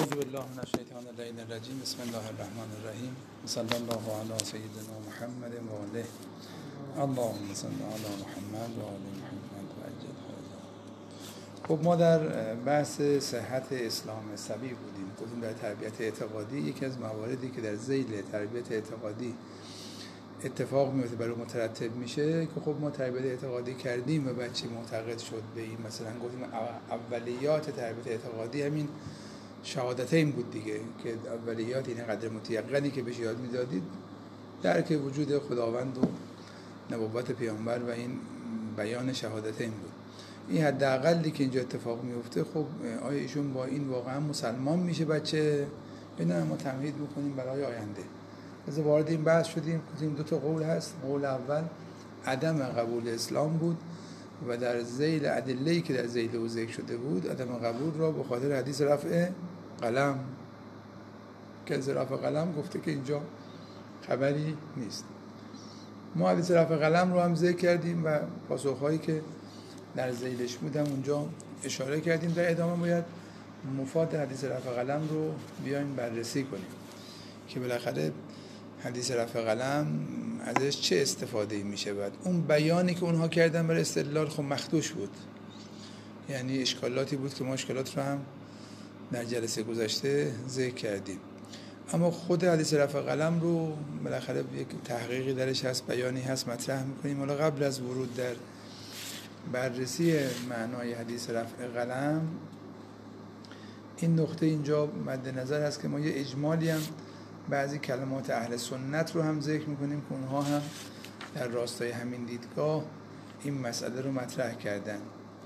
اعوذ بالله من الشیطان اللعین الرجیم. بسم الله الرحمن الرحیم. صلی الله علی سیدنا محمد و آله. اللهم صل علی محمد و آل محمد و عجل فرجهم. خب ما در بحث صحت اسلام سبی بودیم. گفتیم در تربیت اعتقادی یکی از مواردی که در ذیل تربیت اعتقادی اتفاق میفته برای مترتب میشه که خب ما تربیت اعتقادی کردیم و بچه معتقد شد به این، مثلا گفتیم اولیات تربیت اعتقادی همین شهادتین بود دیگه، که اولیات این قدر متیقنی که بهش یاد میدادید درک وجود خداوند و نبوت پیامبر و این بیان شهادتین بود. این حداقلی که اینجا اتفاق میفته. خب آیا ایشون با این واقعا مسلمان میشه بچه؟ نه، ما تمهید میکنیم برای آینده. از وارد این بحث شدیم، گفتیم دو تا قول هست. قول اول عدم قبول اسلام بود و در ذیل ادله‌ای که در ذیل او ذکر شده بود عدم قبول را به خاطر حدیث رفع قلم، که از رفع قلم گفته که اینجا خبری نیست. ما حدیث رفع قلم رو هم ذکر کردیم و پاسخهایی که در ذیلش بود هم اونجا اشاره کردیم. در ادامه باید مفاد حدیث رفع قلم رو بیایم بررسی کنیم که بالاخره حدیث رفع قلم ازش چه استفاده میشه. بعد اون بیانی که اونها کردن برای استدلال خب مخدوش بود، یعنی اشکالاتی بود که ما اشکالات رو هم در جلسه گذشته ذکر کردیم. اما خود حدیث رفع قلم رو بالاخره یک تحقیقی درش هست، بیانی هست، مطرح میکنیم. حالا قبل از ورود در بررسی معنای حدیث رفع قلم این نقطه اینجا مد نظر هست که ما یه اجمالی هم بعضی کلمات اهل سنت رو هم ذکر میکنیم که اونها هم در راستای همین دیدگاه این مسئله رو مطرح کردن.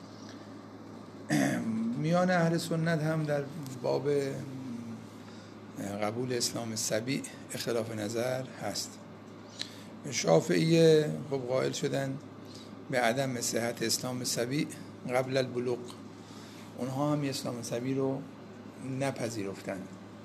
میان اهل سنت هم در باب قبول اسلام سبی اختلاف نظر هست. شافعیه خب قائل شدن به عدم صحت اسلام سبی قبل البلوغ، اونها هم اسلام سبی رو نپذیرفتن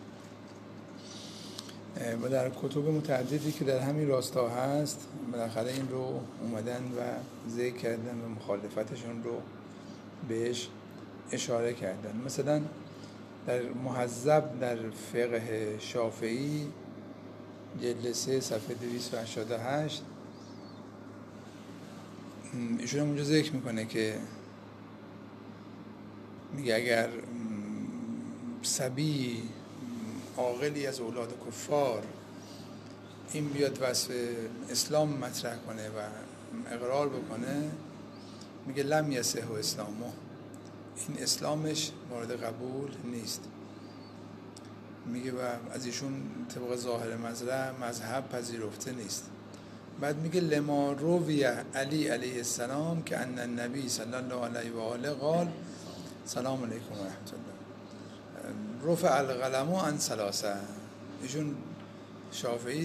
و در کتب متعددی که در همین راستا هست بالاخره این رو اومدن و ذکر کردن و مخالفتشون رو بهش اشاره کردن. مثلا در مهذب در فقه شافعی جلد 3 صفحه 288 ایشون هم اونجا ذکر میکنه که میگه اگر صبی عاقلی از اولاد کفار این بیاد وصف اسلام مطرح کنه و اقرار بکنه، میگه لم یصح اسلامه، این اسلامش مورد قبول نیست. میگه و از ایشون طبق ظاهر مذهب پذیرفته نیست. بعد میگه لما روی علی علیه السلام که ان النبی صلی الله علیه و آله قال سلام علیکم و رحمت الله رفع القلم عن ثلاثه. ایشون شافعی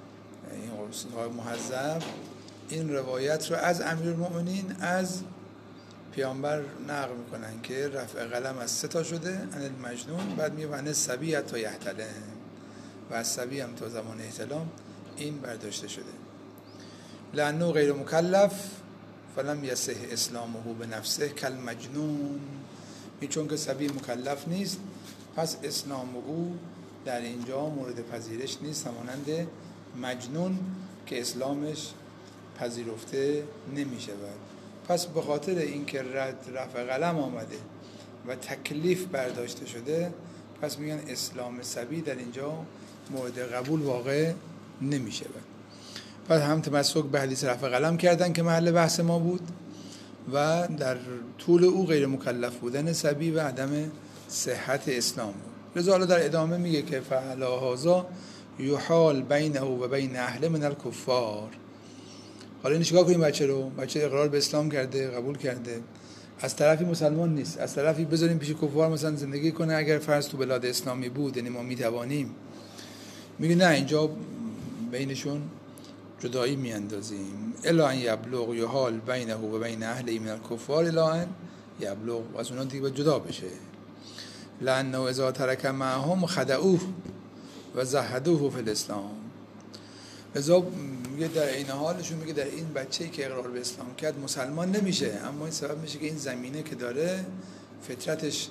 این مهذب این روایت رو از امیرالمؤمنین از پیامبر نقل میکنن که رفع قلم از 3 تا شده عن المجنون، بعد میگه عن الصبی حتی یحتلم، و از صبی هم تا زمان احتلام این برداشته شده. لانه غیر مکلف فلم یصح اسلامه بنفسه کالمجنون، چون که صبی مکلف نیست پس اسلام او در اینجا مورد پذیرش نیست، همانند مجنون که اسلامش پذیرفته نمی شود. پس به خاطر اینکه رفع قلم آمده و تکلیف برداشته شده، پس میگن اسلام صبی در اینجا مورد قبول واقع نمی شود. پس هم تمسک به حدیث رفع قلم کردن که محل بحث ما بود و در طول او غیر مکلف بودن صبی و عدم صحت اسلام بود. لذا حالا در ادامه میگه که فعلا هذا یحال بینه و بین اهل من الکفار. حالا این چیکار کنیم؟ بچه اقرار به اسلام کرده، قبول کرده، از طرفی مسلمان نیست، از طرفی بذاریم پیش کفار مثلا زندگی کنه اگر فرض تو بلاد اسلامی بود، یعنی ما میتوانیم. میگه نه، اینجا بینشون جدایی میاندازیم. الا ان یبلغ یحال بینه و بین اهل من الکفار الا ان یبلغ، از اونها دیگه جدا بشه. لانه اذا ترک معهم خدعوه و زهدوه فی الاسلام. لذا میگه در این حالشون میگه در این بچه‌ای که اقرار به اسلام کرد مسلمان نمیشه، اما این سبب میشه که این زمینه که داره فطرتش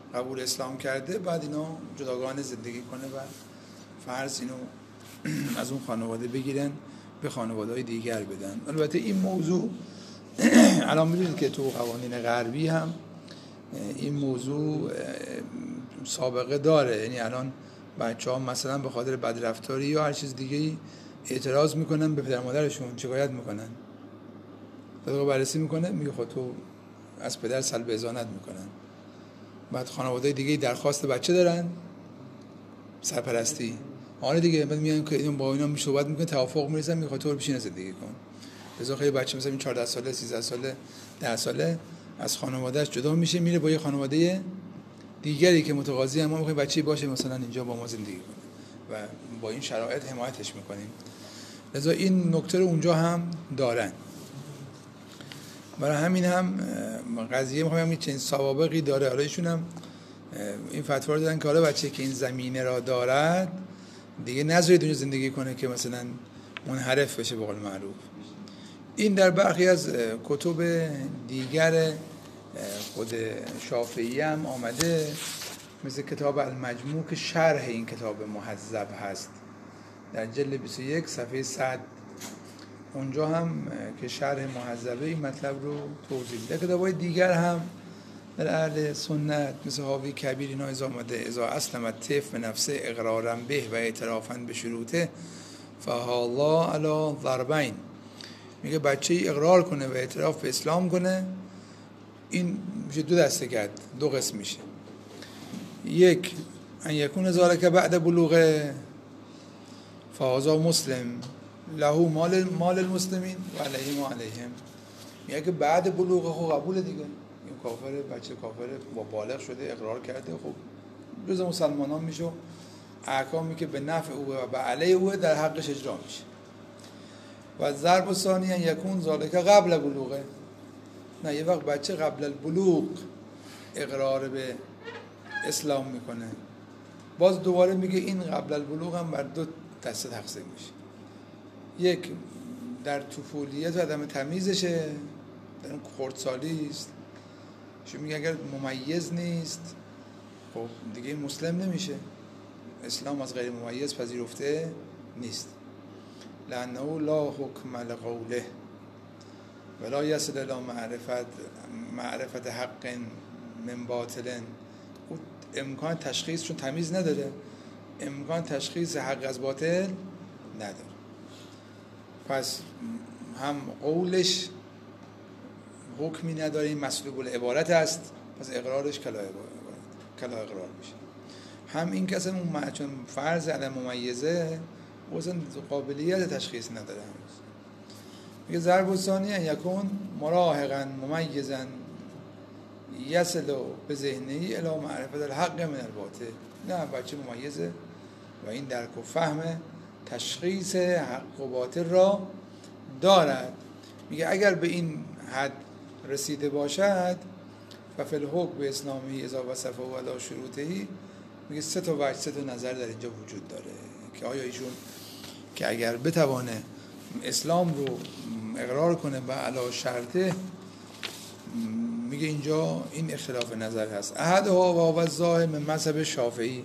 قبول اسلام کرده بعد اینو جداگانه زندگی کنه و فرض اینو از اون خانواده بگیرن به خانواده‌های دیگر بدن. البته این موضوع الان می‌دونید که تو قوانین غربی هم این موضوع سابقه داره، یعنی الان بچه‌ها مثلا به خاطر بدرفتاری یا هر چیز دیگه‌ای اعتراض میکنن به پدر مادرشون، شکایت میکنن، دادگاه بررسی میکنه میگه خود تو از پدر سلب اذانت میکنن. بعد خانواده دیگه درخواست بچه دارن سرپرستی، آره دیگه، بعد میگن که این با اینا صحبت میکنه، توافق میرسن، میگه تو بشین زندگی کن. لذا خیلی بچه مثلا این 14 ساله 13 ساله 10 ساله از خانواده‌اش جدا میشه، میره با یه خانواده دیگری که متقاضی ما میخوایم بچه‌ای باشه مثلا اینجا با ما زندگی کنه و با این شرایط حمایتش میکنیم. لذا این نکته رو اونجا هم دارن. برای همین هم قضیه میخوام این چنین سوابقی داره. حالا ایشون هم این فتوا رو دادن که حالا بچه که این زمینه را دارد دیگه نذارید اونجا زندگی کنه که مثلا منحرف بشه به قول معروف. این در برخی از کتب دیگر خود شافعی هم آمده، مثل کتاب المجموع که شرح این کتاب مهذب هست در جلد 21 صفحه 100. اونجا هم که شرح مهذبه این مطلب رو توضیح میده. کتاب‌های دیگر هم در اهل سنت مثل حاوی کبیر اینا از آمده اذا اسلمت طفل به نفسه اقرارا به و اعترافا به شروطه فهالا علی ضربین، میگه بچه ای اقرار کنه و اعتراف به اسلام کنه، این میشه دو دسته کرد، دو قسم میشه. یک ان یکون ذالک بعد بلوغ فهذا مسلم له مال المسلمین و علیهم و علیهم، میگه که بعد بلوغ خب قبول دیگه، این کافر، بچه کافر با بالغ شده اقرار کرده، خب جز مسلمانان میشه، احکامی که به نفع او و به علیه او در حقش اجرا میشه. و ضرب ثانی ان یکون ذالک قبل بلوغه، نه یه وقت بچه قبل البلوغ اقرار به اسلام میکنه، باز دوباره میگه این قبل البلوغ هم بر دو دسته تقسیم میشه. یک در طفولیت و عدم تمیزشه، در اون خردسالی است، چون میگه اگر ممیز نیست خب دیگه مسلم نمیشه، اسلام از غیر ممیز پذیرفته نیست. لانه لا حکم لقوله ولا یصل الی معرفت حق من باطل، او امکان تشخیص چون تمیز نداره، امکان تشخیص حق از باطل نداره، پس هم قولش حکمی نداره، این مسلوب العبارت است، پس اقرارش کلا اقرار میشه. هم این کسی چون فرض عدم ممیزه اصلا قابلیت تشخیص نداره. میگه ضرب ثانی ان یکون مراهقا ممیزا یصل به ذهنی الی معرفت الحق من الباطل، نه بچه ممیزه و این درک و فهم تشخیص حق و باطل را دارد. میگه اگر به این حد رسیده باشد و فی الحکم به اسلامی اذا وصفه و علی شروطهی، میگه سه تا وجه، سه تا نظر در اینجا وجود داره که آیا ایشون که اگر بتوانه اسلام رو اقرار کنه و علی شرطه، میگه اینجا این اختلاف نظر هست. احدها و هو الظاهر من مذهب شافعی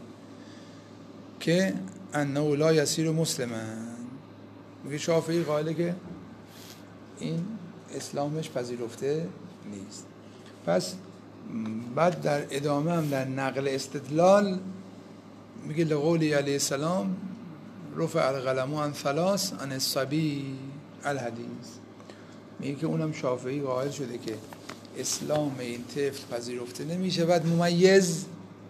که انه لا یصیر مسلما، میگه شافعی قائله که این اسلامش پذیرفته نیست. پس بعد در ادامه هم در نقل استدلال میگه لقولی علیه السلام رفع القلم عن ثلاث عن الصبی الحدیث، میگه که اونم شافعی قائل شده که اسلام این طفل پذیرفته نمیشه بعد ممیز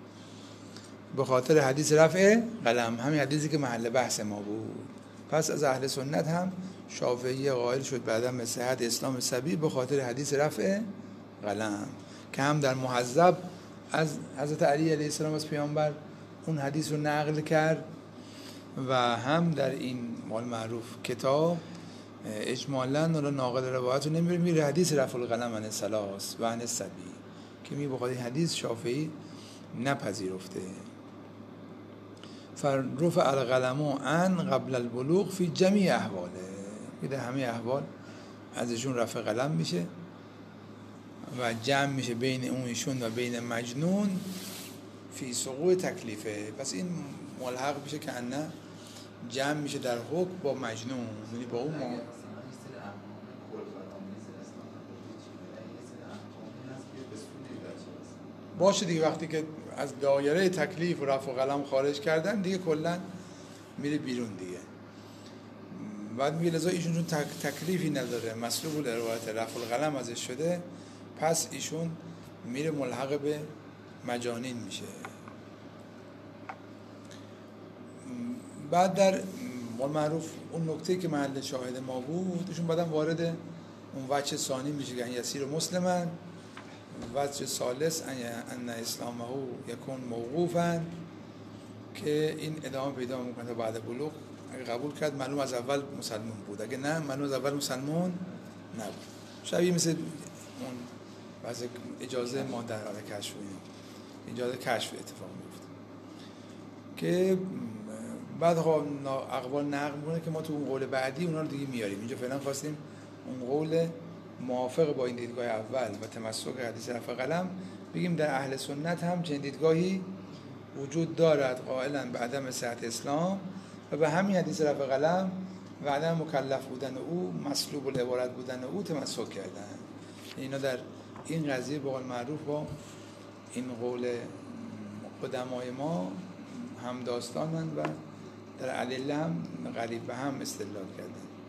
به خاطر حدیث رفع قلم، همین حدیثی که محل بحث ما بود. پس از اهل سنت هم شافعی قائل شد بعدا به صحت اسلام صبی به خاطر حدیث رفع قلم که هم در مهذب از حضرت علی علیه السلام از پیامبر اون حدیث رو نقل کرد و هم در این مال معروف کتاب اجمالاً ناقل روایت رو میره حدیث رفع القلم عن الثلاث و عن الصبی که می بخاطر این حدیث شافعی نپذیرفته. فرفع القلم عن قبل البلوغ فی جمیع احواله، در همه احوال ازشون رفع قلم میشه و جمع میشه بین اون ایشون و بین مجنون فی سقوط تکلیفه. پس این ملحق میشه که نه جمع میشه در حکم با مجنون، یعنی با اون باشه دیگه. وقتی که از دایره تکلیف و رفع قلم خارج کردن دیگه کلا میره بیرون دیگه. بعد میگه لذا ایشون چون تکلیفی نداره، مسلوب الارادت، رفع القلم ازش شده، پس ایشون میره ملحق به مجانین میشه. بعد در معروف اون نکته که محل شاهد ما بود، ایشون بعدم وارد اون وجه ثانی میشه که یسیر مسلمن، وجه ثالث ان اسلامه یکون موقوفا، که این ادامه پیدا میکنه تا بعد بلوغ. اگه قبول کرد معلوم از اول مسلمان بود، اگه نه معلوم از اول مسلمان نبود. شبیه مثل اون واسه اجازه مادر علی کشف، اجازه کشف اتفاق میفته که بعد اقوال نقل میکنه که ما تو اون قول بعدی اونا رو دیگه میاریم. اینجا فعلا خواستیم اون قول موافق با این دیدگاه اول و تمسک حدیث رفع قلم بگیم در اهل سنت هم چنین دیدگاهی وجود دارد، قائلا به عدم صحت اسلام و به همین حدیث رفع قلم و عدم مکلف بودن او، مسلوب العبارت بودن او تمسک کردن. اینا در این قضیه به قول معروف با این قول قدمای ما هم داستانند و در ادله هم قریب به هم استدلال کردن.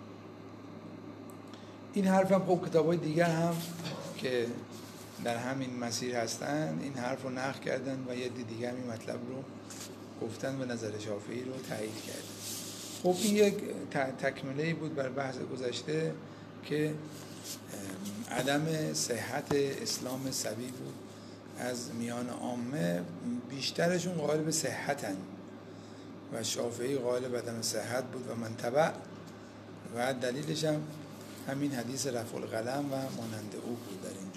این حرف هم خب کتاب‌های دیگر هم که در همین مسیر هستن این حرف رو نقل کردن و یه دیگه هم این مطلب رو گفتن و نظر شافعی رو تایید کردن. خب این یک تکمله‌ای بود بر بحث گذشته که عدم صحت اسلام صبی بود از میان عامه، بیشترشون قائل به صحتن و شافعی قائل به عدم صحت بود و من تبع، و دلیلش هم همین حدیث رفع القلم و مانند او بود. در اینجا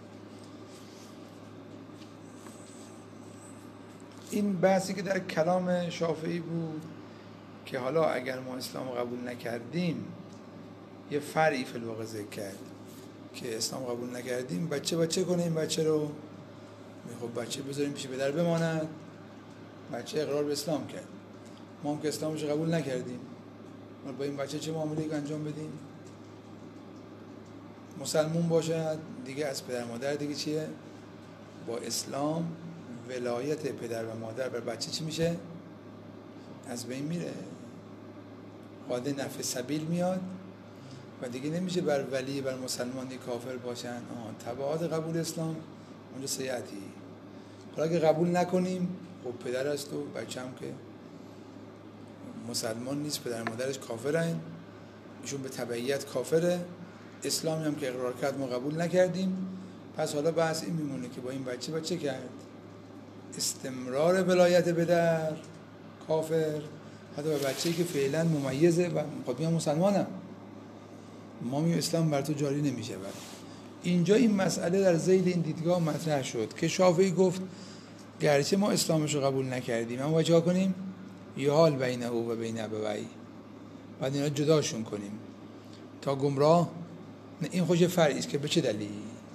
این بحثی که در کلام شافعی بود که حالا اگر ما اسلام قبول نکردیم، یه فرعی فی الواقع ذکر کرد که اسلام قبول نکردیم بچه کنیم، بچه رو خب بچه بذاریم پیش پدر بماند، بچه اقرار به اسلام کرد، ما هم که اسلامش قبول نکردیم، ما با این بچه چه معامله‌ای انجام بدیم؟ مسلمون باشد دیگه از پدر مادر دیگه چیه؟ با اسلام ولایت پدر و مادر بر بچه چی میشه؟ از بین میره، قاعده نفع سبیل میاد و دیگه نمیشه بر ولی بر مسلمانی کافر باشن. تبعات قبول اسلام اونجا سیعتی. حالا اگه قبول نکنیم خب پدر است و بچه هم که مسلمان نیست، پدر مادرش کافرن، ایشون به تبعیت کافره، اسلامی هم که اقرار کرد ما قبول نکردیم. پس حالا بحث این میمونه که با این بچه کرد؟ استمرار ولایت پدر کافر حتی به بچه‌ای که فعلا ممیزه و خود میام مسلمانم، ما میگیم اسلام بر تو جاری نمیشه. بعد اینجا این مسئله در ذیل این دیدگاه مطرح شد که شافعی گفت گرچه ما اسلامش رو قبول نکردیم اما چیکار کنیم؟ یه حال بین او و بین ابوی، بعد اینا جداشون کنیم تا گمراه. این خوش فرعی است که به چه دلیل؟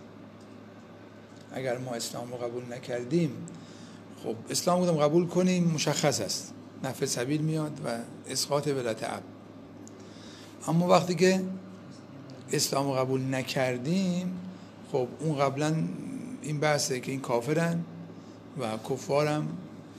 اگر ما اسلام رو قبول نکردیم، خب اسلام رو قبول کنیم مشخص است نفع سبیل میاد و اسقاط ولایت اب، اما وقتی که اسلام رو قبول نکردیم خب اون قبلا این بحثه که این کافرن و کفارم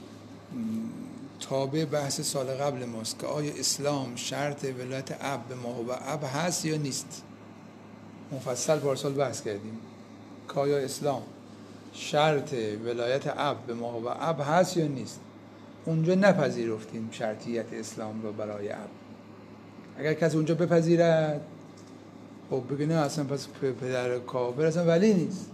تابع بحث سال قبل ماست که آیا اسلام شرط ولایت اب به ما و اب هست یا نیست. مفصل پارسال بحث کردیم که آیا اسلام شرط ولایت اب به ما و اب هست یا نیست. اونجا نپذیرفتیم شرطیت اسلام رو برای اب. اگر کسی اونجا بپذیرد خب بگه نه اصلا پس پدر کافر اصلا ولی نیست،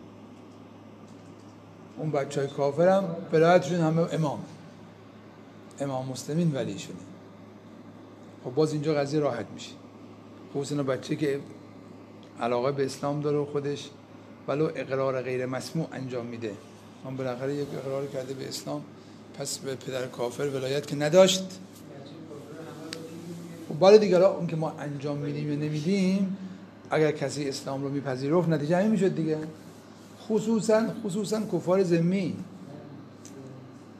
اون بچهای کافر هم ولایتشون همه امام مسلمین ولی شونه. خب باز اینجا قضیه راحت میشه. خصوصا بچه که علاقه به اسلام داره و خودش ولو اقرار غیر مسموع انجام میده، من بالاخره یک اقرار کرده به اسلام، پس به پدر کافر ولایت که نداشت. خب بالا دیگه اون که ما انجام میدیم یا نمیدیم، اگر کسی اسلام رو میپذیرفت نتیجه همین میشد دیگه. خصوصا کفار ذمی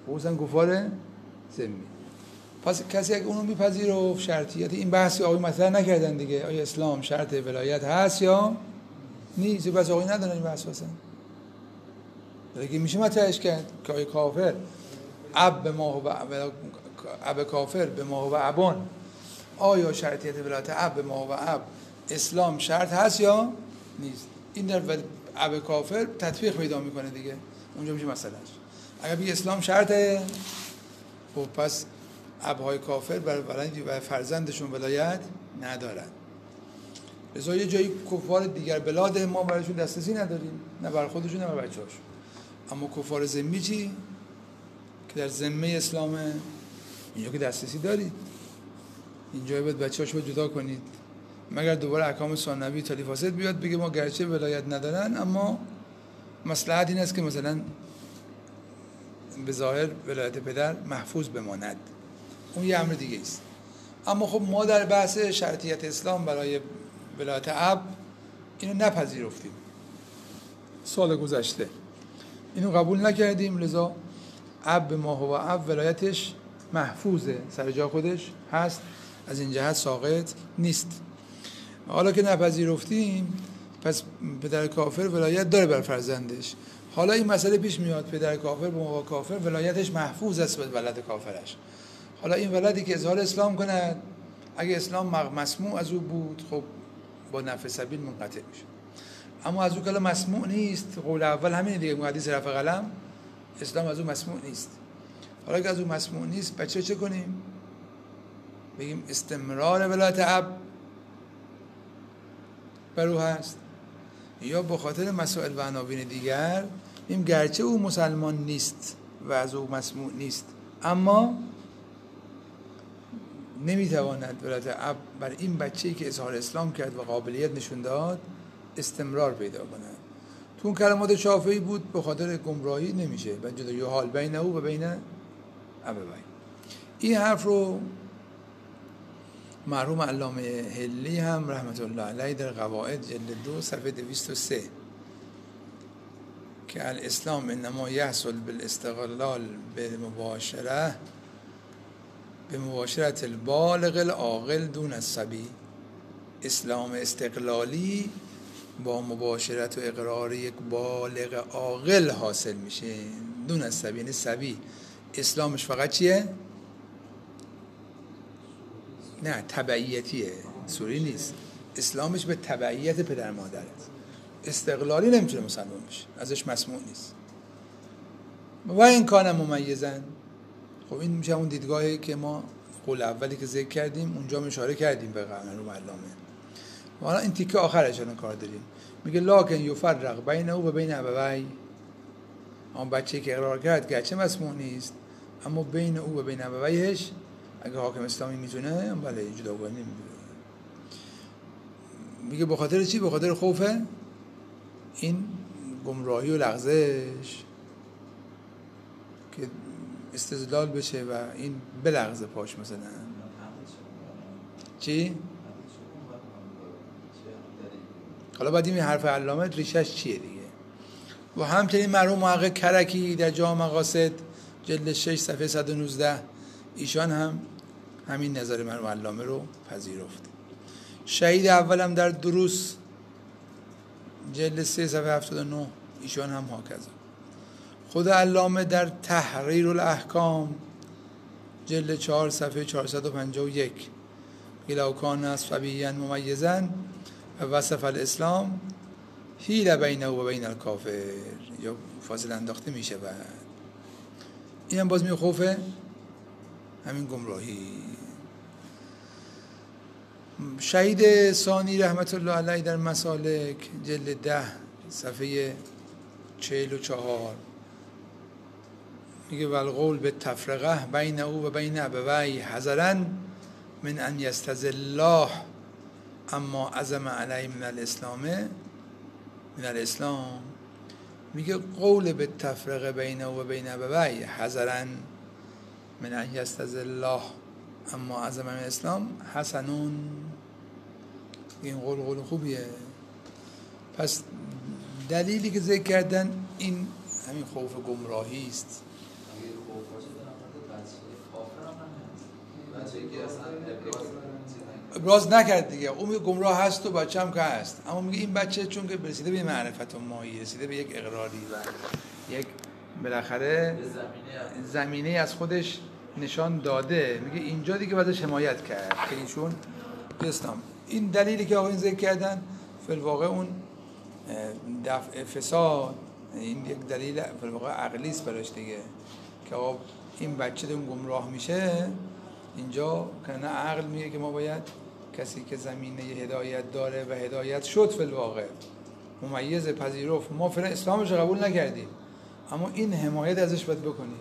خصوصا کفار ذمی. پس کسی اگه اونو میپذیره شرطیت این بحثی آقای مطرح نکردن دیگه، آیا اسلام شرط ولایت هست یا نیست؟ بس آقای ندارن این بحث اصلا. دیگه میشه مطرحش کرد که آیا کافر اب به ما و اب کافر به ما و ابان، آیا شرطیت ولایت اب به ما و اب اسلام شرط هست یا نیست؟ این در اب کافر تطبیق پیدا میکنه دیگه، اونجا میشه مسئلهش. اگر بگه اسلام شرطه، خب پس ابهای کافر برای فرزندشون ولایت ندارن. لذا یه جایی کفار دیگر بلاد ما برایشون دسترسی نداریم، نه برای خودشون نه برای بچه‌هاشون. اما کفار ذمی چی؟ که در ذمه اسلامه، اینجا که دسترسی دارید، اینجا باید بچه‌هاشو جدا کنید، مگر دوباره احکام ثانوی تالی فاسد بیاد بگه ما گرچه ولایت ندارن اما مصلحت این است که مثلا به ظاهر ولایت پدر محفوظ بماند. اون یه امر دیگه است. اما خب ما در بحث شرطیت اسلام برای ولایت اب اینو نپذیرفتیم، سال گذشته اینو قبول نکردیم، لذا اب به ما هو اب ولایتش محفوظه، سر جا خودش هست، از این جهت ساقط نیست. حالا که نپذیرفتیم پس پدر کافر ولایت داره بر فرزندش. حالا این مسئله پیش میاد، پدر کافر به ما کافر ولایتش محفوظ است به ولد کافرش. حالا این ولدی که اظهار اسلام کند، اگه اسلام مسموع از او بود خب با نفع سبیل منقطع میشه، اما از او که مسموع نیست، قول اول همین دیگه، حدیث رفع قلم، اسلام از او مسموع نیست. حالا که از او مسموع نیست بچه چه کنیم؟ بگیم استمرار ولایت اب بر او هست، یا به خاطر مسائل و عناوین دیگر این گرچه او مسلمان نیست و از او مسموع نیست اما نمیتواند ولایت اب بر این بچه‌ای که اظهار اسلام کرد و قابلیت نشون داد استمرار پیدا کند. تو اون کلمات شافعی بود به خاطر گمراهی نمیشه و جدا یحال بین او و بین ابوی. این حرف رو مرحوم علامه حلی هم رحمت الله علیه در قواعد جلد 2 صفحه 203 که الاسلام انما یحصل بالاستقلال بالمباشره به مباشرت البالغ العاقل دون الصبی، اسلام استقلالی با مباشرت و اقرار یک بالغ عاقل حاصل میشه، دون الصبی یعنی صبی اسلامش فقط چیه؟ نه تبعیتیه، سوری نیست، اسلامش به تبعیت پدر مادر است، استقلالی نمیتونه مسلمان بشه، ازش مسموع نیست. و این کانم ممیزن، خب این میشه اون دیدگاهی که ما قول اولی که ذکر کردیم اونجا اشاره کردیم به مرحوم علامه. و حالا این تیکه آخرش الان کار داریم، میگه لاکن یفرق بین او و بین ابوی، اون بچه‌ای که اقرار کرد گرچه مسموع نیست اما بین او و بین ابویش اگه حاکم اسلامی میتونه بله جداگانه نمیدونه. میگه به خاطر چی؟ به خاطر خوف این گمراهی و لغزش که استدلال بشه و این بلغزه پاش مثلا. چی؟ حالا بعد این حرف علامه ریشش چیه دیگه. و همچنین مرحوم محقق کرکی در جامع مقاصد جلد 6 صفحه 119 ایشان هم همین نظر مرحوم علامه رو پذیرفت. شهید اولم در دروس جلد 3 صفحه 79 ایشان هم هاکذا. خود علامه در تحریر الاحکام جلد 4 صفحه 451 لو کان اصفبیاً ممیزاً و وصف الاسلام حیل بینه و بین الکافر، یا فاصله انداخته میشه. و این هم باز خوفه همین گمراهی. شهید ثانی رحمت الله علیه در مسالک جلد 10 صفحه 44 میگه والقول به تفرقه بین او و بین ابوی حذرا من ان یستذله اما عزم علیه من الاسلام میگه قول به تفرقه بین او و بین ابوی حذرا من ان یستذله اما عزم من الاسلام حسنون، این قول خوبیه. پس دلیلی که ذکر کردن این همین خوف گمراهی است. ابراز نکرد دیگه. اون میگه گمراه هست و بچه هم که هست، اما میگه این بچه چون که رسیده به معرفت و مایی، رسیده به یک اقراری و یک بالاخره زمینه از خودش نشان داده، میگه اینجا دیگه بازش حمایت کرد که ایشون اسلام. این دلیلی که آقایون ذکر کردن فی الواقع اون دفع فساد، این یک دلیل فی الواقع عقلی است براش دیگه، که آقا این بچه اون گمراه میشه اینجا که نه عقل میگه که ما باید کسی که زمینه هدایت داره و هدایت شد فی الواقع ممیز پذیرفت، ما فعلا اسلامش قبول نکردیم اما این حمایت ازش باید بکنیم،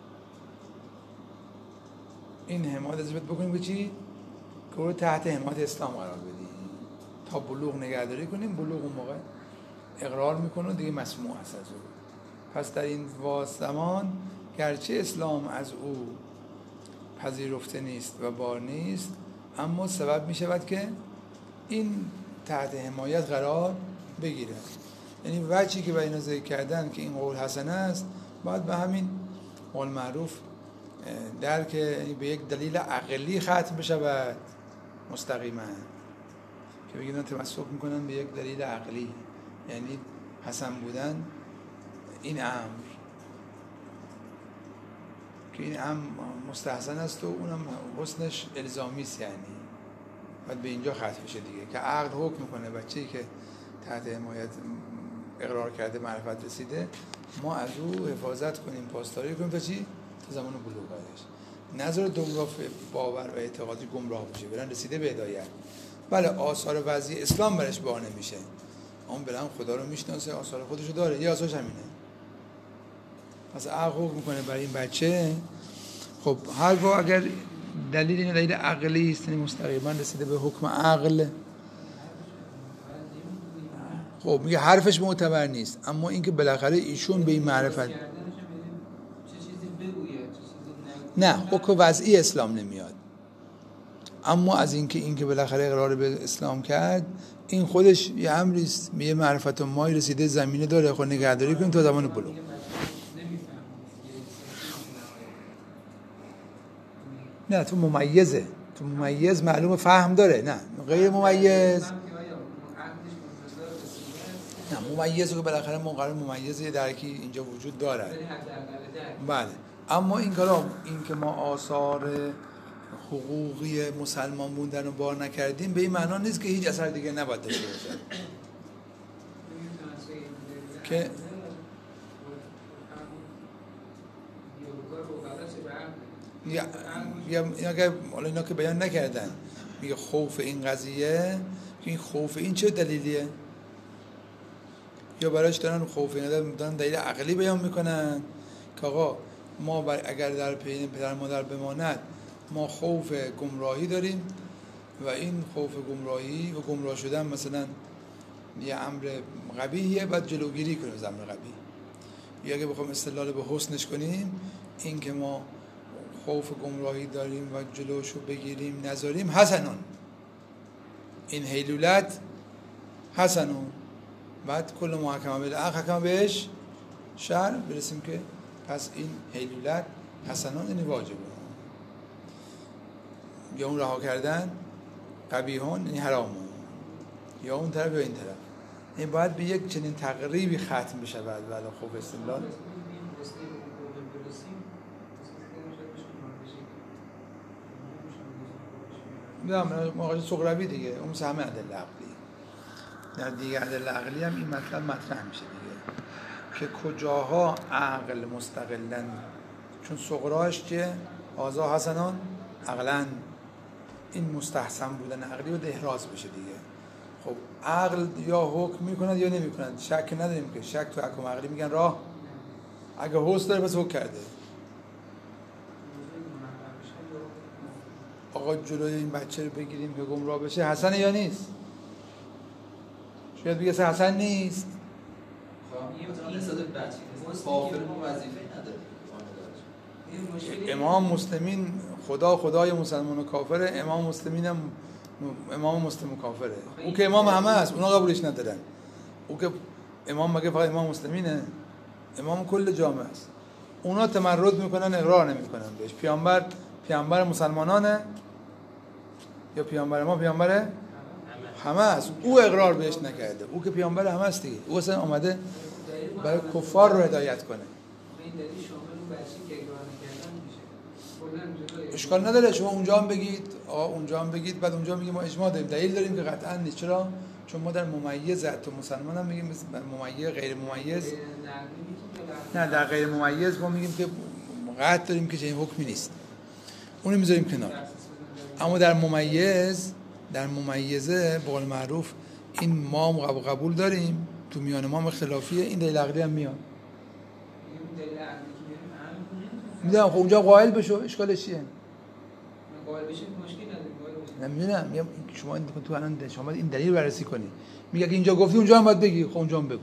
این حمایت ازش باید بکنیم به چی؟ که رو تحت حمایت اسلام قرار بدیم تا بلوغ نگهداری کنیم، بلوغ اون موقع اقرار میکنه دیگه مسموع هست از او. پس در این زمان گرچه اسلام از او پذیرفته نیست و بار نیست، اما سبب می شود که این تحت حمایت قرار بگیره. یعنی وجهی که به اینا ذکر کردن که این قول حسن است باید به همین قول معروف درک، یعنی به یک دلیل عقلی ختم بشود مستقیما، که بگیدن تمسک میکنن به یک دلیل عقلی، یعنی حسن بودن این امر، که این امر مستحسن است و اونم حسنش الزامی است، یعنی باید به اینجا ختم بشه دیگه، که عقل حکم میکنه بچه‌ای که تحت حمایت اقرار کرده معرفت رسیده ما از او حفاظت کنیم، پاسداری کنیم تا چی؟ تا زمان بلوغش. نظر دوم باور و اعتقادی گمراه بشه، برن رسیده به هدایت. بله آثار وضعی اسلام برش بار نمیشه، اون برن خدا رو میشناسه، آثار خودشو داره، یه آثارش همینه. پس عقل حکم میکنه برای این بچه. خب هرگاه اگر دلیل این دلیل عقلی است، یعنی مستقیما رسیده به حکم عقل، خب میگه حرفش معتبر نیست، اما اینکه بالاخره ایشون به این معرفت نه حکم وضعی اسلام نمیاد، اما از اینکه بالاخره اقرار به اسلام کرد این خودش یه امری است، یه معرفت مایی رسیده، زمینه داره، خود نگهداری کنیم تا زمان بلوغ. نه تو ممیزه، تو ممیز معلومه فهم داره، نه غیر ممیز نه ممیزه که بالاخره منقرض ممیز یه درکی اینجا وجود داره. بله اما این کلام این که ما آثار حقوقی مسلمان بودن رو بار نکردیم به این معنا نیست که هیچ اثر دیگه نباید داشته باشه، که اینا که بیان نکردن، میگه خوف این قضیه، که این خوف این چه دلیلیه؟ یا براش دارن خوف این دارن دلیل عقلی بیان میکنن که آقا ما اگر در پین پدر مادر بماند ما خوف گمراهی داریم و این خوف گمراهی و گمراه شدن مثلا یه امر قبیحیه، باید جلوگیری کنیم از امر قبیح. یا اگه بخوام استدلال به حسنش کنیم، این که ما خوف گمراهی داریم و جلوشو بگیریم نذاریم حسنون، این هیلولت حسنون، بعد کل محکمه بالعقل حکم بهش شرع برسیم که پس این هیلولت حسنون یعنی واجبه، یا اون رها کردن قبیحون یعنی حرامون، یا اون طرف یا این طرف. این باید به یک چنین تقریبی ختم بشه بعد خوب استدلال. میدونم مقایسه سغراوی دیگه، اون مثل همه ادله عقلی، در دیگه ادله عقلی هم این مطلب مطرح میشه دیگه، که کجاها عقل مستقلاً، چون سغراش که آزا حسنان عقلاً، این مستحسن بودن عقلی و احراز بشه دیگه. خب عقل یا حکم میکند یا نمیکند، شک نداریم که شک تو احکام عقلی میگن راه، اگه حس داره پس حکم کرده. آقا جلوی این بچه رو بگیریم که گمراه بشه حسنه یا نیست؟ شاید بگه حسن نیست. امام مسلمین خدای مسلمان و کافره، امام مسلمین هم امام مسلم و کافره، او که امام همه است، اونا قبولش ندارن. او که امام مگه فقط امام مسلمینه؟ امام کل جامعه است. اونا تمرد میکنن، اقرار نمیکنن بهش. پیامبر مسلمانانه یا پیامبر ما پیامبر همه است، او اقرار بهش نکرده، او که پیامبر همه است دیگه، او اصلا آمده برای کفار رو هدایت کنه. اشکال نداره شما اونجا هم بگید، بعد اونجا میگیم ما اجماع داریم، دلیل داریم که قطعا نیست. چرا؟ چون ما در ممیز تو مسلمان هم میگیم ممیز غیر ممیز نه، در غیر ممیز ما میگیم که قطع داریم که چنین حکمی نیست، اونو میذاریم کنار. اما در ممیزه به قول معروف این ما هم قبول داریم، تو میان ما هم اختلافیه، این دلیل عقلی هم میاد. میدونم خب اونجا قائل بشو، اشکالش چیه؟ قائل بشید مشکل نداره. نمیدونم شما تو الان شما این دلیل بررسی کنی، میگه که اینجا گفتی اونجا هم باید بگی، خب اونجا هم بگو.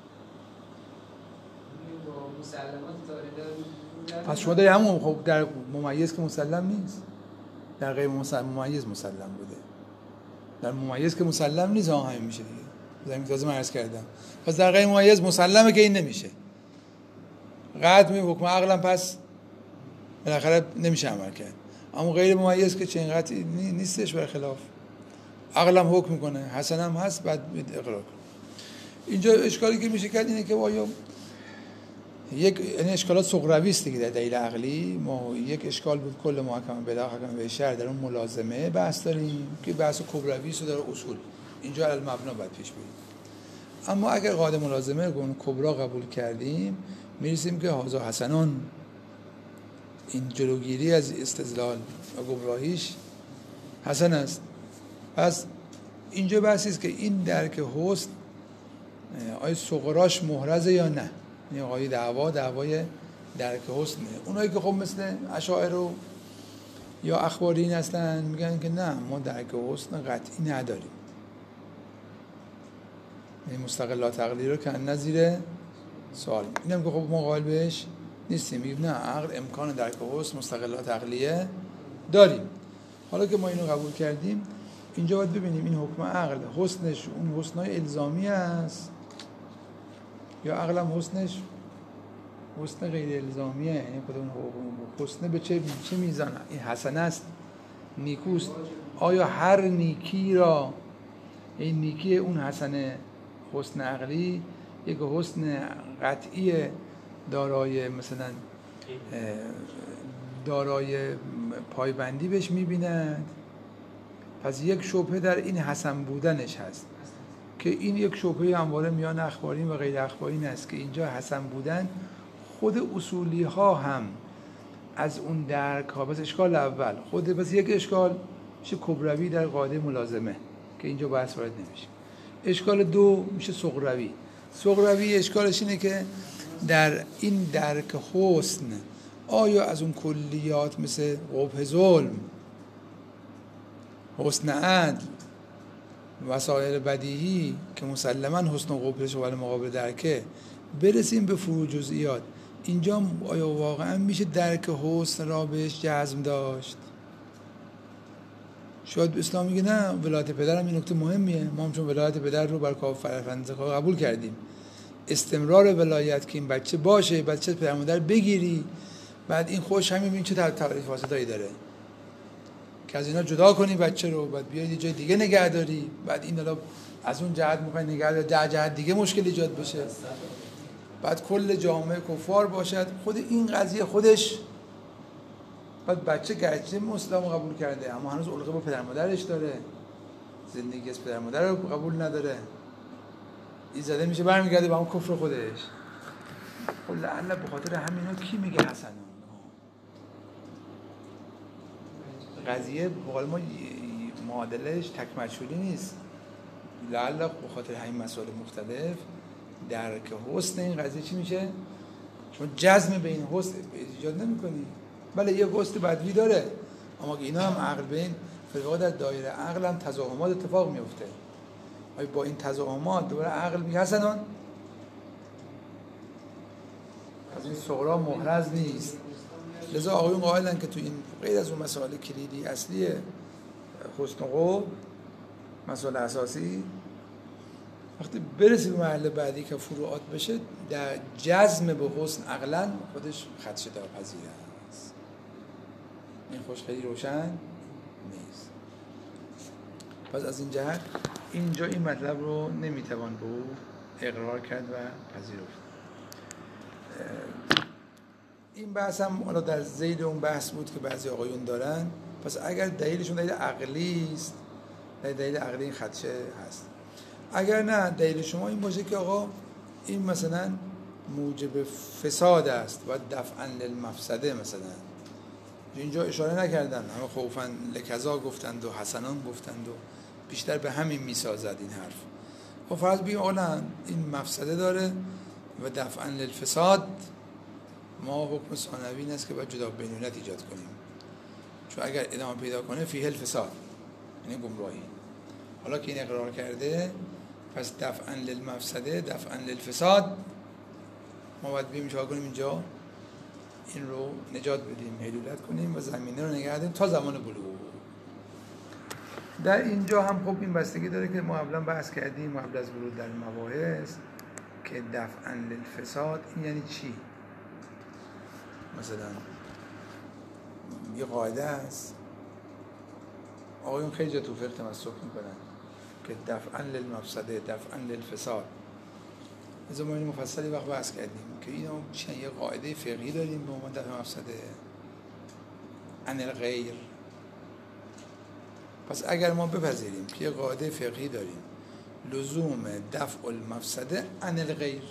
پس شما داری همون، خب در ممیز که مسلم نیست، در غیر ممیز مسلم بوده، در ممیز که مسلم نیست همین میشه دیگه. زمین تازه من عرض کردم. پس در غیر ممیز مسلمه که این نمیشه. قطع می حکم عقلم پس بالاخره نمیشه عمل کرد. اما غیر ممیز که چنین قطعی نیستش، برخلاف عقلم حکم میکنه، حسن هم هست، بعد اقرار کنه. اینجا اشکالی که میشه کرد اینه که وایا یعنی اشکالات صغروی است دیگه. در دلیل عقلی ما یک اشکال بود کل محکم بلا حکم به شرع در اون ملازمه بحث داریم که بحث کبروی است در اصول، اینجا علی المبنا باید پیش بریم. اما اگر قاعده ملازمه رو اون کبرا قبول کردیم، میرسیم که هازا حسنان، این جلوگیری از استدلال و گمراهیش حسن است. پس اینجا بحثی است که این درک حسن آیا صغراش محرزه یا نه، یعنی آقای دعوای درک حسنه. اونایی که خب مثل اشاعره یا اخبارین هستن میگن که نه، ما درک حسن قطعی نداریم، یعنی مستقلات عقلی رو که نظیر سوال. اینم که خب ما قائل بهش نیستیم، میگیم نه، عقل امکان درک حسن مستقلات عقلیه داریم. حالا که ما اینو قبول کردیم، اینجا باید ببینیم این حکم عقل حسنش اون حسنای الزامی است یا عقلم حسنش حسن غیر الزامیه، یعنی کدوم حسن به چه میزان این حسن است، نیکوست. آیا هر نیکی را این نیکی اون حسن حسن عقلی یک حسن قطعی دارای مثلا دارای پایبندی بهش میبیند؟ پس یک شبهه در این حسن بودنش هست که این یک شبهه همواره میان اخبارین و غیر اخبارین است که اینجا حسن بودن خود اصولی ها هم از اون درک ها. بس اشکال اول بس یک اشکال میشه کبروی در قاعده ملازمه که اینجا بحث وارد نمیشه. اشکال دو میشه صغروی اشکالش اینه که در این درک حسن آیا از اون کلیات مثل قبح ظلم، حسن عدل، وسایل بدیهی که مسلماً حسن و قبحش و مقابل درکه، برسیم به فروع جزئیات؟ اینجا آیا واقعا میشه درک حسن را بهش جزم داشت؟ شاید اسلام میگه نه، ولایت پدرم این نکته مهمیه، ما هم چون ولایت پدر رو بر کافر قبول کردیم، استمرار ولایت که این بچه باشه، بچه پدر مادر بگیری، بعد این خوش همین این چه تعریف واسطایی داره که از اینا جدا کنی بچه رو، بعد بیای یه جای دیگه نگه داری، بعد این حالا از اون جهت میخوای نگه داری، در جهت دیگه مشکل ایجاد بشه، بعد کل جامعه کفار باشد. خود این قضیه خودش، بعد بچه گرچه اسلام قبول کرده اما هنوز علقه با پدر مادرش داره، زندگی از پدر مادر رو قبول نداره، این زده میشه برمیگرده به اون کفر خودش. خب لعل به خاطر همینا کی میگه حسن؟ قضیه بقول ما معادلش تک مجهولی نیست. لعل به خاطر همین مسائل مختلف درک حسن این قضیه چی میشه؟ شما جزم به این حسن ایجاد نمی‌کنی. بله یه حسن بدوی داره، اما اینا هم عقل بین فرقا در دایره عقل هم تزاحمات اتفاق میفته. با این تزاحمات دوباره عقل میگه حسنان از این صغرا محرز نیست. لذا آقایون قائلن که تو این غیر از اون مسائل کلیدی اصلی حسن و قبح، مسائل اساسی وقتی برسی به مرحله بعدی که فروعات بشه، در جزم به حسن عقلا خودش خدشه دارپذیر است. این خوش خیلی روشن نیست. پس از این جهت اینجا این مطلب رو نمیتوان به او اقرار کرد و پذیرفت. این بحث هم حالا در ذیل اون بحث بود که بعضی آقایون دارن. پس اگر دلیلشون دلیل عقلی است، دلیل عقلی این خدشه هست. اگر نه دلیل شما این باشه که آقا این مثلا موجب فساد است و دفعا للمفسده، مثلا اینجا اشاره نکردن، همه خوفا لکذا گفتند و حسنان گفتند و بیشتر به همین میسازد این حرف. خب فرض بگیم آقا این مفسده داره و دفعا للفساد، ما حکم ثانوی این است که باید جدا بینونت ایجاد کنیم، چون اگر ادامه پیدا کنه فیه الفساد، یعنی گمراهی. حالا که این اقرار کرده، پس دفعا للمفسده دفعا للفساد، ما باید بیم چهار کنیم اینجا این رو نجات بدیم، هیلولت کنیم و زمینه رو نگه داریم تا زمان بلوغ. در اینجا هم خب این بستگی داره که ما قبلا بحث کردیم قبل از ورود در مباحث که دفعا للفساد این یعنی چی. مثلا یه قاعده است، آقایون خیلی جا تو فقه تمسک میکنن که دفعا للمفسده دفعا للفساد. از ما این مفصلی وقت بحث کردیم که اینو چند یه قاعده فقهی داریم به عنوان دفع مفسده عن الغیر. پس اگر ما بپذیریم که یه قاعده فقهی داریم لزوم دفع المفسده عن الغیر،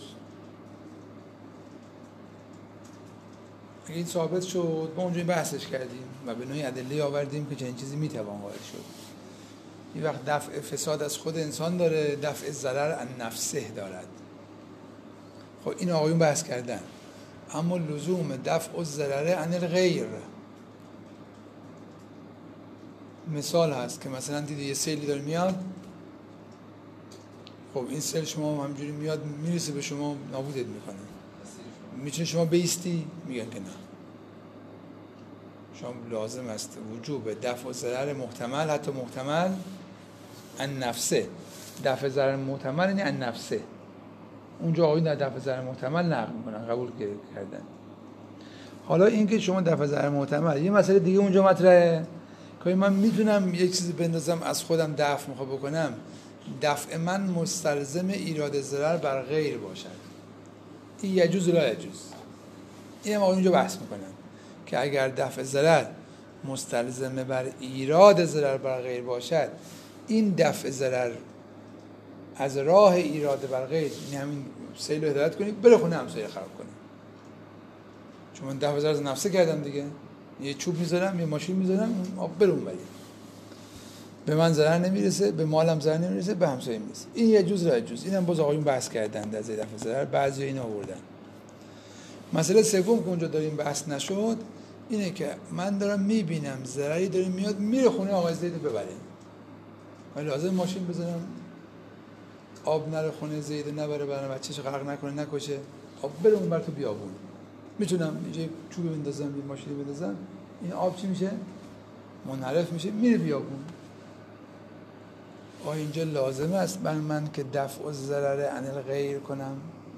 اگه این ثابت شد ما اونجوری بحثش کردیم و به نوعی ادله آوردیم که چنین چیزی میتوان قائل شد. این وقت دفع فساد از خود انسان داره، دفع ضرر عن نفسه دارد. خب این آقایون بحث کردن، اما لزوم دفع الضرر عن الغیر مثال هست که مثلا دیدی یه سیلی داره میاد، خب این سیل شما همجوری میاد میرسه به شما نابودت میکنه، میتونه شما بیستی؟ میگن که نه، شما لازم است وجوب دفع ضرر محتمل، حتی محتمل عن نفسه. دفع ضرر محتمل یعنی عن نفسه. اونجا آقایون در دفع ضرر محتمل نقل میکنن، قبول کردن. حالا اینکه شما دفع ضرر محتمل، یه مسئله دیگه اونجا مطرحه که من میتونم یک چیزی بندازم از خودم دفع میخوام بکنم، دفع من مستلزم ایراد ضرر بر غیر باشد، این یجوز لا یجوز. این هم اونجا بحث میکنن که اگر دفع ضرر مستلزم بر ایراد ضرر بر غیر باشد، این دفع ضرر از راه ایراد بر غیر، این همین سیل رو هدایت کنید بره خونه همسایه خراب کنه، چون من دفع ضرر از نفسه کردم دیگه، یه چوب میذارم یه ماشین میذارم آب بره اون بری، به من ضرر نمیرسه، به مالم ضرر نمیرسه، به همسایه میرسه. این یه جز را جز. اینم باز آقایون بحث کردن در دفع ضرر، بعضی اینا آوردن. مسئله سوم که اونجا داریم بحث نشد اینه که من دارم میبینم ضرری داره میاد میره خونه آقای زید ببره، ولی لازم ماشین بذارم آب نره خونه زید نبره، برای بچه‌ش غرق نکنه نکشه، آب بره اون بر تو بیابون. میتونم یه چوب بندازم یه ماشین بندازم، این آب چی میشه؟ منحرف میشه میره بیابون. آیا اینجا لازم است بر من که دفع الضرر عن الغیر کنم؟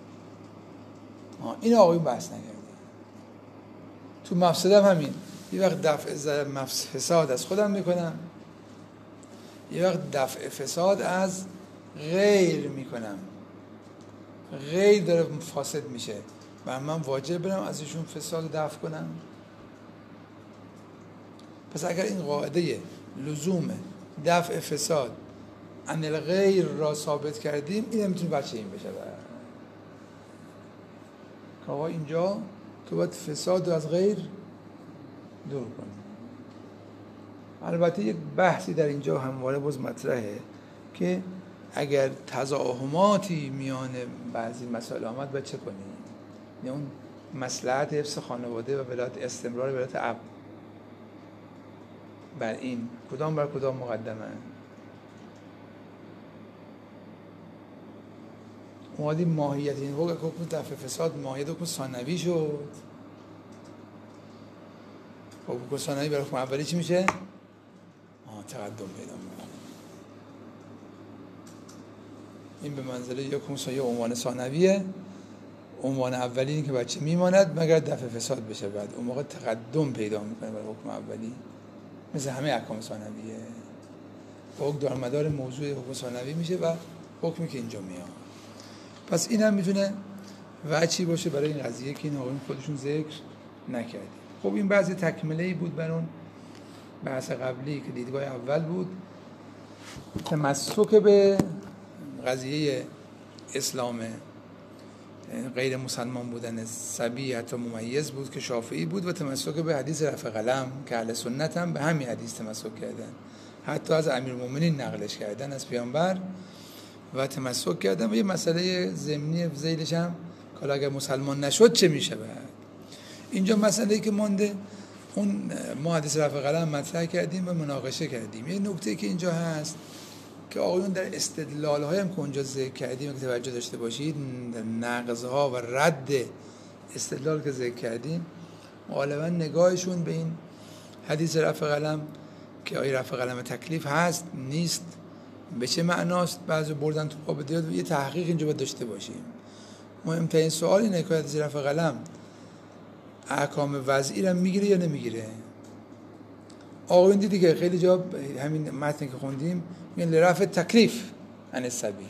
این آقایون بحث نکرده. تو مفسده هم همین، یه وقت دفع ضرر فساد از خودم میکنم، یه وقت دفع فساد از غیر میکنم، غیر داره فاسد میشه، بر من واجب برم از ایشون فساد دفع کنم. پس اگر این قاعده لزوم دفع فساد عن الغیر را ثابت کردیم، این میتونه بچه این بشه که آقا اینجا تو باید فساد رو از غیر دور کنی. البته یک بحثی در اینجا همواره باز مطرحه که اگر تضاهماتی میان بعضی مسائل آمد باید چه کنی؟ یعنی اون مصلحت حفظ خانواده و ولایت استمرار ولایت اب بر این کدام بر کدام مقدمه؟ اومدیم ماهیت این حکم دفع فساد ماهیت حکم ثانوی شد. حکم ثانوی برای حکم اولی چی میشه؟ تقدم پیدا میکنه. این به منزله یک یه عنوان ثانویه. عنوان اولی اینه که بچه میماند مگر دفع فساد بشه، بعد اون موقع تقدم پیدا میکنه برای حکم اولی، مثل همه احکام ثانویه. حکم دارمدار موضوع حکم ثانوی میشه و حکمی که اینجا میاد. پس این هم میتونه وجهی باشه برای این قضیه که این آقایون خودشون ذکر نکردیم. خب این بعضی تکمله‌ای بود بر اون بحث قبلی که دیدگاه اول بود، تمسک به قضیه اسلام غیر مسلمان بودن صبی حتی ممیز بود که شافعی بود، و تمسک به حدیث رفع قلم که اهل سنت هم به همین حدیث تمسک کردن، حتی از امیرالمومنین نقلش کردن از پیامبر و تمسک کردن. و یه مسئله ضمنی ذیلش هم که اگر مسلمان نشد چه میشه بعد. اینجا مسئله‌ای که مونده، اون ما حدیث رفع قلم مطرح کردیم و مناقشه کردیم. یه نکته که اینجا هست که آقایون در استدلال‌های هم که اونجا ذکر کردیم که توجه داشته باشید، نقض‌ها و رد استدلال که ذکر کردیم، غالبا نگاهشون به این حدیث رفع قلم که آیا رفع قلم تکلیف هست نیست، به چه معناست، بعضی بردن تو باب دیات و یه تحقیق اینجا باید داشته باشیم. مهمترین سوال اینه که حدیث رفع قلم احکام وضعی رو میگیره یا نمیگیره. آقایون دیدی که خیلی جا همین متنی که خوندیم میگن لرفع تکلیف عن الصبی.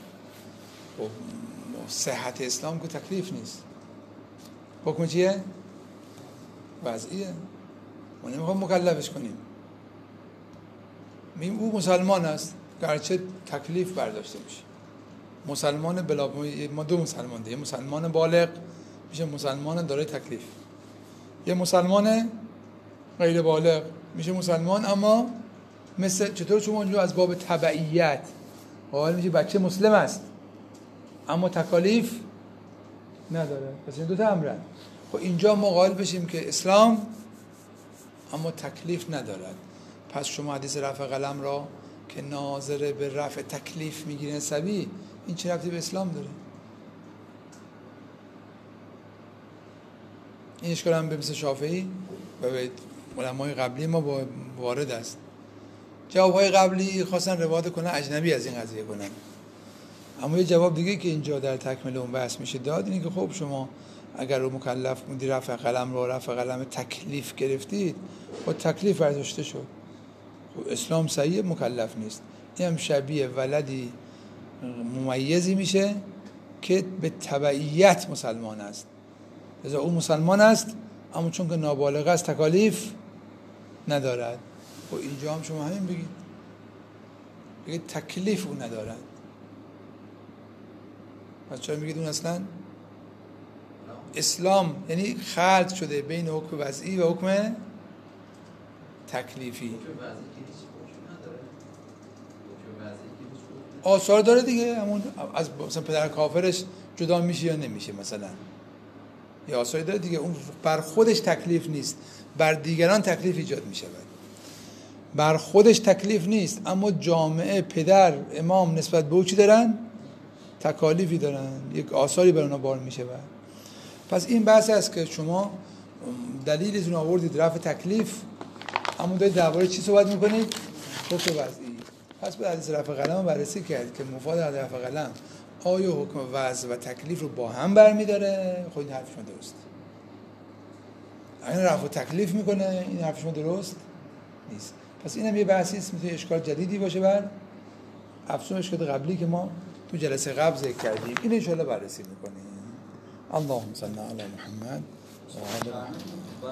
صحت اسلام که تکلیف نیست، حکم چیه؟ وضعیه. ما نمیخوام مکلفش کنیم، میگیم او مسلمان است گرچه تکلیف برداشته میشه. مسلمان بلا ما دو مسلمان دیگه، مسلمان بالغ میشه مسلمان دارای تکلیف، یه مسلمان غیر بالغ میشه مسلمان اما مثل چطور شما اونجا از باب تبعیت قائل میشه بچه مسلم است اما تکالیف نداره. پس این دو تا امرن. خب اینجا ما قائل بشیم که اسلام اما تکلیف ندارد، پس شما حدیث رفع قلم را که ناظر به رفع تکلیف میگیرین صبی، این چه ربطی به اسلام داره؟ این اشکال هم به مثل شافعی و به علمای قبلی ما وارد است. جوابهای قبلی خواستن روایت کنن اجنبی از این قضیه کنن، اما یه جواب دیگه که اینجا در تکمله اون بحث میشه داد اینه که خب شما اگر رو مکلف بودی رفع قلم رو رفع قلم تکلیف گرفتید، خب تکلیف برداشته شد. خب اسلام صحیح مکلف نیست، این هم شبیه ولدی ممیزی میشه که به تبعیت مسلمان است. لذا او مسلمان است اما چون که نابالغ است تکالیف ندارد. خب اینجا هم شما همین بگید تکلیف او ندارد. پس چرا میگید اون اصلا اسلام یعنی خلط شده بین حکم وضعی و حکم تکلیفی. آثار داره دیگه، همون از مثلا پدر کافرش جدا میشه یا نمیشه، مثلا یا آثاری داره دیگه. اون بر خودش تکلیف نیست، بر دیگران تکلیف ایجاد میشه. بر خودش تکلیف نیست اما جامعه، پدر، امام نسبت به او چی دارن؟ تکالیفی دارن، یک آثاری بر اونا بار میشه. پس این بحث است که شما دلیلتون آوردید رفع تکلیف، اما دارید درباره چی صحبت میکنید؟ حکم وضعی. پس به حدیث رفع قلم بررسی کرد که مفاد از رفع قلم آیا حکم وضع و تکلیف رو با هم برمیداره؟ خب این حرف شما درست. اگر رفع تکلیف میکنه این حرف شما درست نیست. پس اینم یه بحثی است، میتونه اشکال جدیدی باشه بر افسون اشکال قبلی که ما تو جلسه قبل ذکر کردیم. این ان شاء الله بررسی میکنیم. اللهم صل علی محمد و علی محمد.